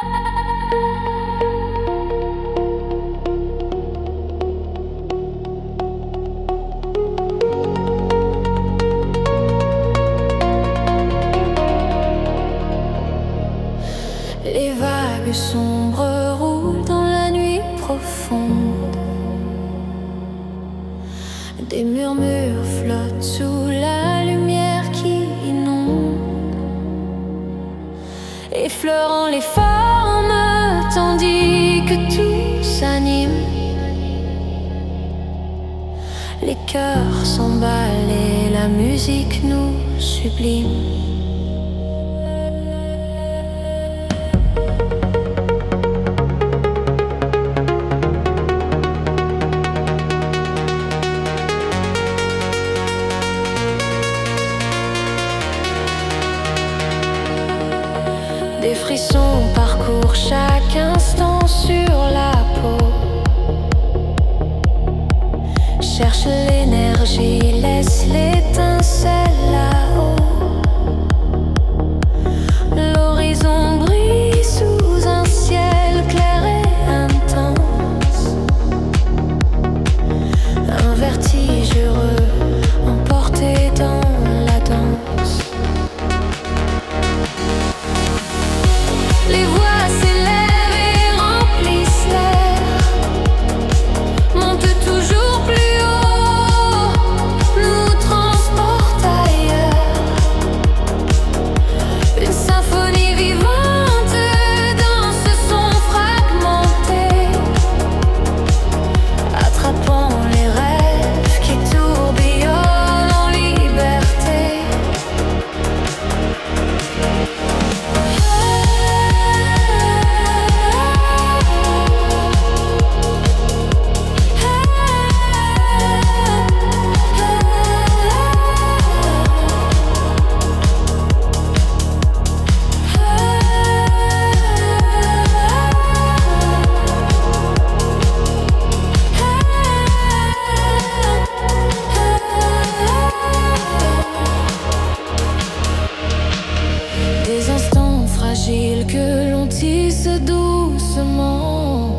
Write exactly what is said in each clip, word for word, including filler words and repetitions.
Les vagues sombres roulent dans la nuit profonde. Des murmures flottent sous la lumière qui inonde, effleurant les formes tandis que tout s'anime. Les cœurs s'emballent et la musique nous sublime. Des frissons parcourent chaque instant sur la peau. Cherche l'énergie, laisse l'étincelle là-haut. L'horizon brille sous un ciel clair et intense. Un vertige heureux emporté dans la danse. Les voix s'élèvent et remplissent l'air, montent toujours plus haut, nous transportent ailleurs. Une symphonie vivante dans ce son fragmenté, attrapant les rêves qui tourbillonnent en liberté. Des instants fragiles que l'on tisse doucement.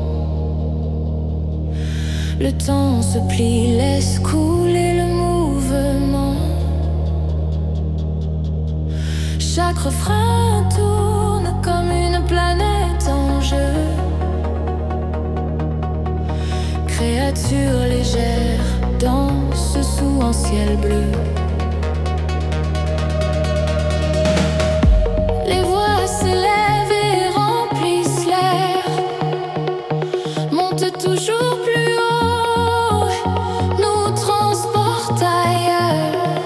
Le temps se plie, laisse couler le mouvement. Chaque refrain tourne comme une planète en jeu. Créature légère danse sous un ciel bleu. Les voix s'élèvent et remplissent l'air, montent toujours plus haut, nous transportent ailleurs.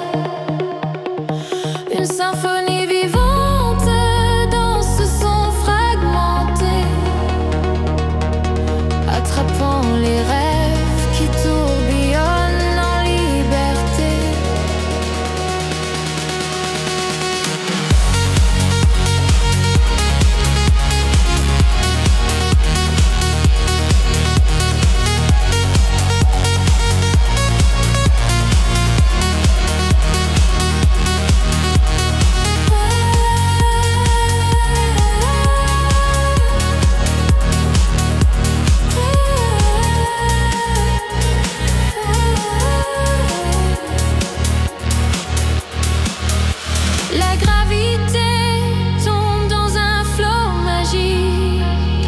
Une symphonie vivante dans ce son fragmenté, attrapant les rêves qui tourbillonnent en liberté. La gravité tombe dans un flot magique.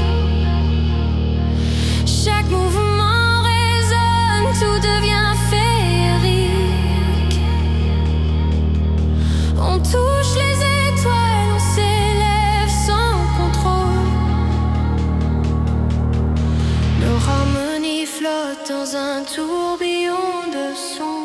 Chaque mouvement résonne, tout devient féerique. On touche les étoiles, on s'élève sans contrôle. Nos harmonies flottent dans un tourbillon de sons.